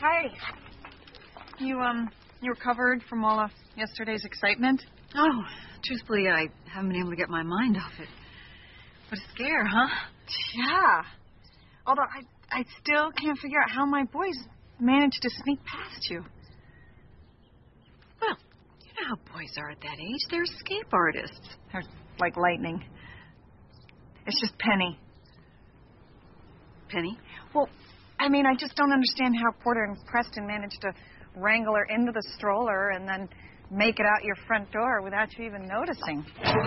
Hi. You recovered from all of yesterday's excitement? Oh, truthfully, I haven't been able to get my mind off it. What a scare, huh? Yeah. Although I still can't figure out how my boys managed to sneak past you. Well, you know how boys are at that age. They're escape artists. They're like lightning. It's just Penny. Penny? Well, I mean, I just don't understand how Porter and Preston managed to wrangle her into the stroller and then make it out your front door without you even noticing.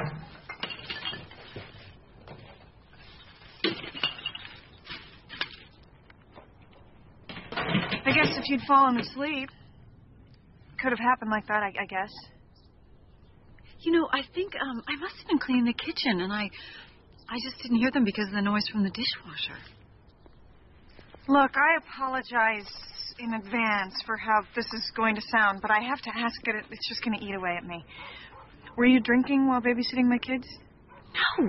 I guess if you'd fallen asleep, could have happened like that, I guess. You know, I think I must have been cleaning the kitchen, and I just didn't hear them because of the noise from the dishwasher. Look, I apologize in advance for how this is going to sound, but I have to ask it. It's just going to eat away at me. Were you drinking while babysitting my kids? No.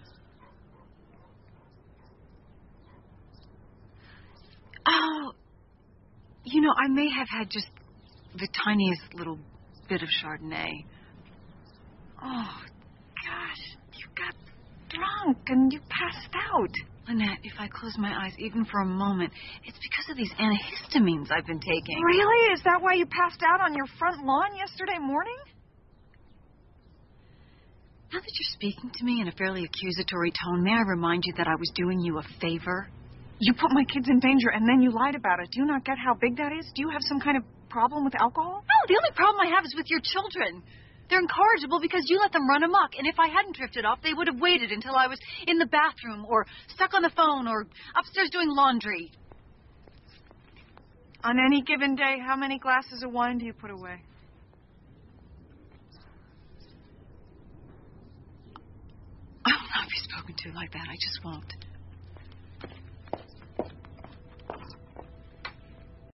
Oh, you know, I may have had just the tiniest little bit of Chardonnay. Oh, gosh, you got drunk and you passed out. Lynette, if I close my eyes even for a moment, it's because of these antihistamines I've been taking. Really? Is that why you passed out on your front lawn yesterday morning? Now that you're speaking to me in a fairly accusatory tone, may I remind you that I was doing you a favor? You put my kids in danger and then you lied about it. Do you not get how big that is? Do you have some kind of problem with alcohol? No, the only problem I have is with your children. They're incorrigible because you let them run amok. And if I hadn't drifted off, they would have waited until I was in the bathroom or stuck on the phone or upstairs doing laundry. On any given day, how many glasses of wine do you put away? I will not be spoken to like that. I just won't.